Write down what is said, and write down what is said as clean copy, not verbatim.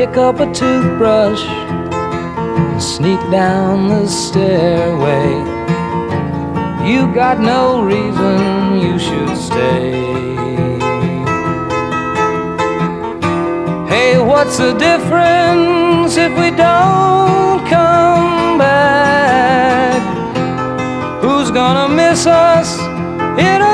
pick up a toothbrush and sneak down the stairway. You got no reason you should stay. Hey, what's the difference if we don't come back? Who's gonna miss us in a